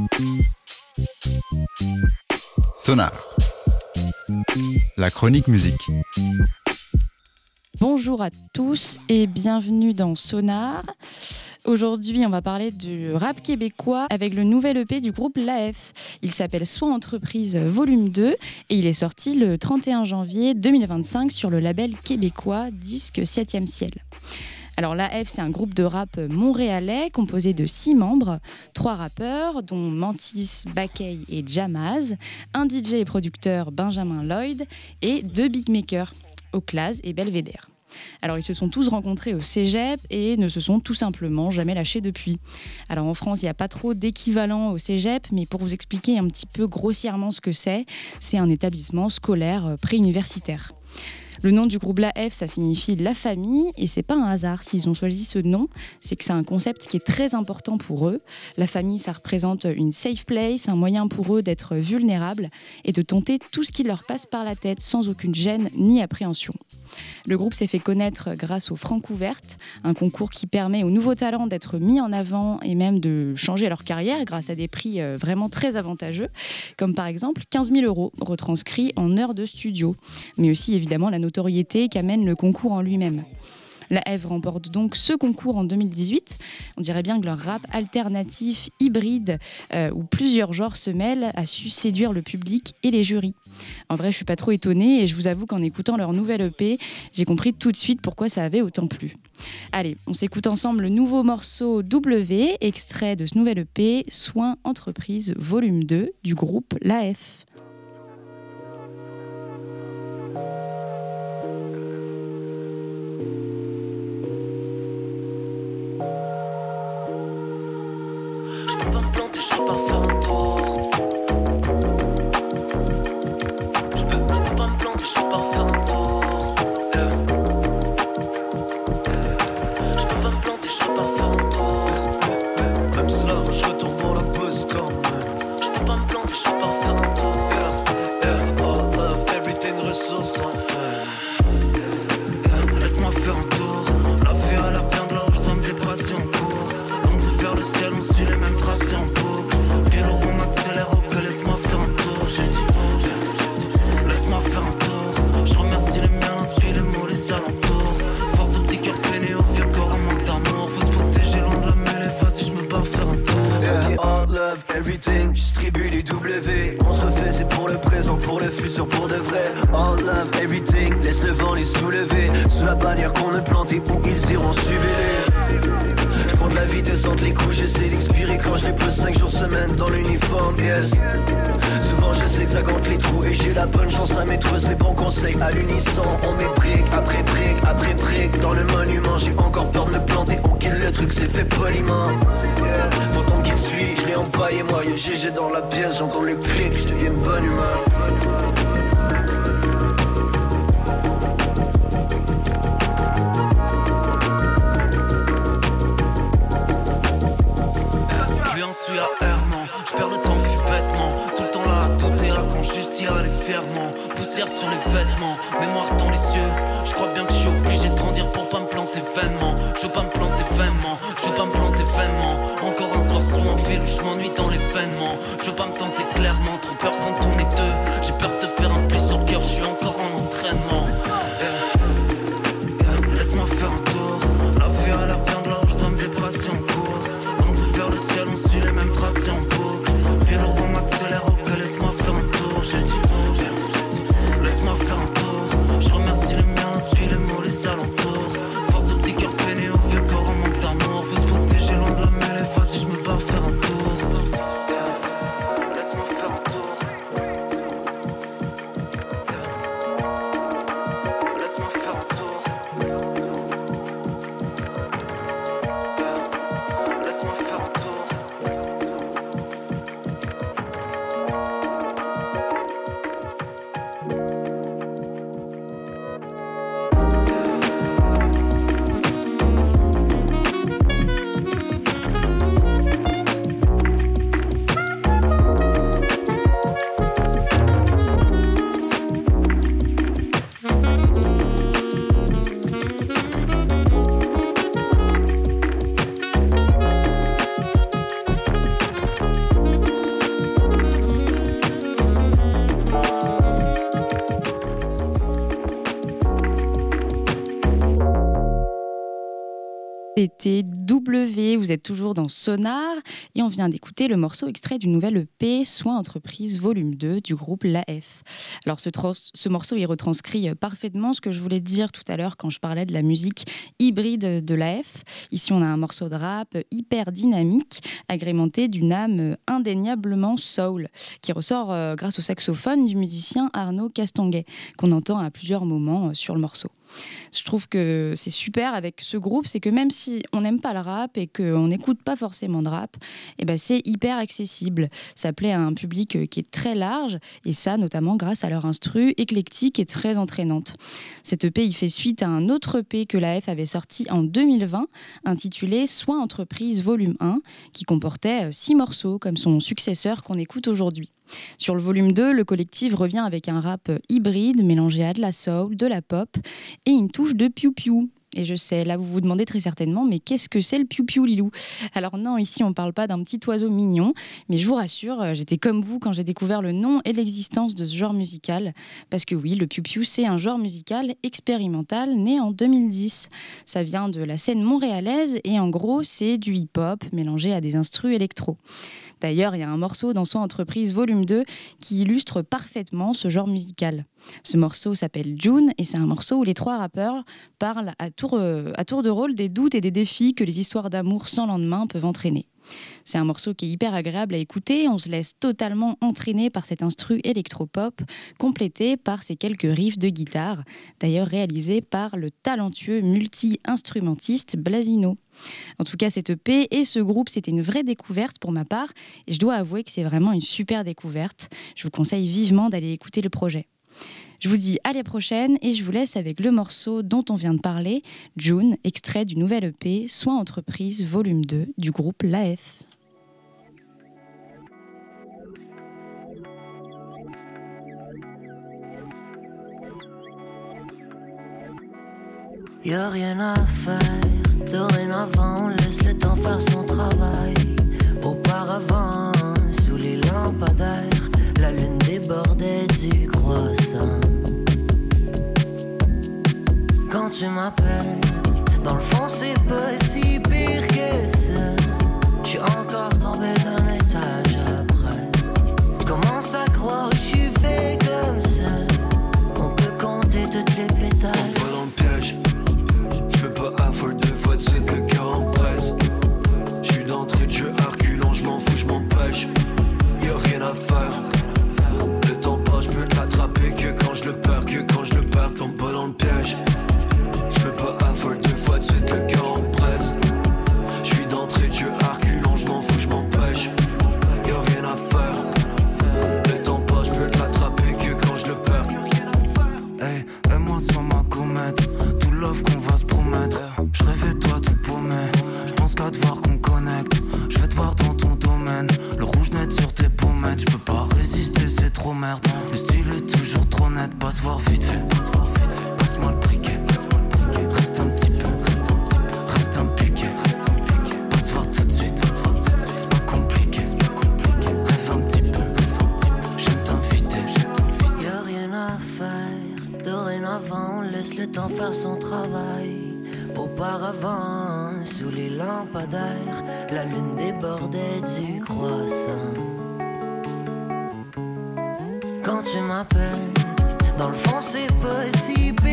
Sonar, la chronique musique. Bonjour à tous et bienvenue dans Sonar. Aujourd'hui, on va parler du rap québécois avec le nouvel EP du groupe L'AF. Il s'appelle Soit Entreprise Volume 2 et il est sorti le 31 janvier 2025 sur le label québécois Disque 7e Ciel. Alors l'AF, c'est un groupe de rap montréalais composé de 6 membres, 3 rappeurs dont Mantis, Bakay et Jamaz, un DJ et producteur Benjamin Lloyd et 2 beatmakers, Oclaz et Belvédère. Alors ils se sont tous rencontrés au cégep et ne se sont tout simplement jamais lâchés depuis. Alors en France, il n'y a pas trop d'équivalent au cégep, mais pour vous expliquer un petit peu grossièrement ce que c'est un établissement scolaire préuniversitaire. Le nom du groupe L'AF, ça signifie la famille et c'est pas un hasard s'ils ont choisi ce nom, c'est que c'est un concept qui est très important pour eux. La famille, ça représente une safe place, un moyen pour eux d'être vulnérables et de tenter tout ce qui leur passe par la tête sans aucune gêne ni appréhension. Le groupe s'est fait connaître grâce au Francouverte, un concours qui permet aux nouveaux talents d'être mis en avant et même de changer leur carrière grâce à des prix vraiment très avantageux, comme par exemple 15 000 € retranscrits en heures de studio, mais aussi évidemment la notoriété qu'amène le concours en lui-même. La Ève remporte donc ce concours en 2018. On dirait bien que leur rap alternatif, hybride, où plusieurs genres se mêlent, a su séduire le public et les jurys. En vrai, je suis pas trop étonnée et je vous avoue qu'en écoutant leur nouvelle EP, j'ai compris tout de suite pourquoi ça avait autant plu. Allez, on s'écoute ensemble le nouveau morceau W, extrait de ce nouvel EP, Soin Entreprise Volume 2 du groupe L'AF. Je peux pas me planter, je peux pas faire un tour. Je peux pas me planter, je peux pas faire un tour. Je peux pas me planter, je peux pas faire un tour. Même si là je retourne pour la pause quand même. Je peux pas me planter, je peux pas faire un tour. All love, everything, ressources sans fin. Laisse-moi faire un tour. La vie a l'air bien de là où je dois me dépasser en cours. Donc vers le ciel, on suit les mêmes tracés en boucle. Puis alors on accélère, ok, laisse-moi faire un tour. J'ai dit, laisse-moi faire un tour. Je remercie les miens, l'inspire les mots, les alentours. Force au petit cœur peiné, au vieux corps en manque d'amour. Faut se protéger loin de la mêlée, vas-y, je me barre faire un tour. Yeah, all love, everything, distribue les W. On se refait, c'est pour le présent, pour le futur, pour de vrai. All love, everything, laisse le vent les soulever. Sous la bannière qu'on ne plante et où ils iront suivez-les. Je prends de la vitesse entre les coups, j'essaie d'expirer quand je les pose 5 jours semaine dans l'uniforme, yes. Souvent je sais que ça compte les trous et j'ai la bonne chance à maîtriser les bons conseils à l'unisson. On met brique après brique après brique dans le monument. J'ai encore peur de me planter, on kill le truc, c'est fait poliment, yeah. Fantôme qui te suit, je l'ai empaillé moi, y'a GG dans la pièce, j'entends les clics, je deviens de bonne humeur. Suis à errement, je perds le temps, fuis bêtement. Tout le temps là, tout est là quand juste y aller fièrement. Poussière sur les vêtements, mémoire dans les yeux. Je crois bien que je suis obligé de grandir pour pas me planter vainement. Je veux pas me planter vainement, je veux pas me planter vainement. Encore un soir sous un fil où je m'ennuie dans l'événement. Je veux pas me tenter clairement, trop peur quand on est deux. J'ai peur de te faire un pli sur le cœur, je suis encore en entraînement. Laisse-moi faire un tour, la vie a l'air bien de là où je dois me dépasser en cours. Vers le ciel, on suit les mêmes tracés en boucle. Puis alors on accélère, ok, laisse-moi faire un tour. J'ai dit, laisse-moi faire un tour. Je remercie les miens, l'inspire les mots, les alentours. Force au petit cœur peiné, au vieux corps en manque d'amour. Faut se protéger loin de la mêlée, vas-y, je me barre faire un tour. Laisse-moi faire un tour. Laisse-moi faire un tour. Laisse-moi faire un tour. écoutez W, vous êtes toujours dans Sonar et on vient d'écouter le morceau extrait du nouvel EP Soin Entreprise Volume 2 du groupe L'AF. Alors ce morceau il retranscrit parfaitement ce que je voulais dire tout à l'heure quand je parlais de la musique hybride de L'AF. Ici on a un morceau de rap hyper dynamique agrémenté d'une âme indéniablement soul qui ressort grâce au saxophone du musicien Arnaud Castonguay qu'on entend à plusieurs moments sur le morceau. Je trouve que c'est super avec ce groupe, c'est que même si on n'aime pas le rap et qu'on n'écoute pas forcément de rap, c'est hyper accessible. Ça plaît à un public qui est très large et ça notamment grâce à leur instru éclectique et très entraînante. Cet EP il fait suite à un autre EP que l'AF avait sorti en 2020 intitulé Soin Entreprise Volume 1 qui comportait 6 morceaux comme son successeur qu'on écoute aujourd'hui. Sur le volume 2, le collectif revient avec un rap hybride mélangé à de la soul, de la pop et une touche de piou-piou. Et je sais, là vous vous demandez très certainement, mais qu'est-ce que c'est le piou-piou, Lilou ? Alors non, ici on ne parle pas d'un petit oiseau mignon, mais je vous rassure, j'étais comme vous quand j'ai découvert le nom et l'existence de ce genre musical. Parce que oui, le piou-piou, c'est un genre musical expérimental né en 2010. Ça vient de la scène montréalaise et en gros, c'est du hip-hop mélangé à des instrus électro. D'ailleurs, il y a un morceau dans Soin Entreprise Volume 2 qui illustre parfaitement ce genre musical. Ce morceau s'appelle June et c'est un morceau où les 3 rappeurs parlent à tour de rôle des doutes et des défis que les histoires d'amour sans lendemain peuvent entraîner. C'est un morceau qui est hyper agréable à écouter, on se laisse totalement entraîner par cet instru électropop, complété par ces quelques riffs de guitare, d'ailleurs réalisés par le talentueux multi-instrumentiste Blasino. En tout cas, cette EP et ce groupe, c'était une vraie découverte pour ma part, et je dois avouer que c'est vraiment une super découverte. Je vous conseille vivement d'aller écouter le projet. Je vous dis à la prochaine et je vous laisse avec le morceau dont on vient de parler, June, extrait du nouvel EP Soin Entreprise Volume 2 du groupe L'AF. Y'a rien à faire, dorénavant on laisse le temps faire son travail. Auparavant, sous les lampadaires, la lune débordait du croissant. Quand tu m'appelles, dans le fond c'est pas si pire que ça. J'suis encore tombé d'un étage après. J'commence à croire que j'suis fait comme ça. On peut compter toutes les pétales. Pas dans le piège, j'peux pas affole 2 fois de suite le cœur en presse. J'suis d'entrée de jeu à reculons, j'm'en fous, j'm'empêche. Y'a rien à faire. Le temps passe, j'peux l'attraper que quand je le perds, tombe pas dans le piège. J'peux pas affole 2 fois de suite le cœur en presse. J'suis d'entrée de jeu à reculons, j'm'en fous, j'm'empêche. Y'a rien à faire. Le temps passe, j'peux l'attraper que quand je le perds. Hey, et moi sur ma comète, tout l'offre qu'on va se promettre. Je rêvais de toi tout paumé, je pense qu'à te voir qu'on connecte. Je vais te voir dans ton domaine, le rouge net sur tes pommettes. Je peux pas résister, c'est trop merde. Le style est toujours trop net, passe voir vite fait. Passe-moi le briquet, reste un petit peu, reste un piqué. Passe voir tout de suite, c'est pas compliqué. Rêve un petit peu, j'aime t'inviter. Y'a rien à faire, dorénavant on laisse le temps faire son travail. Auparavant, sous les lampadaires, la lune débordait du croissant. Quand tu m'appelles, dans le fond c'est pas si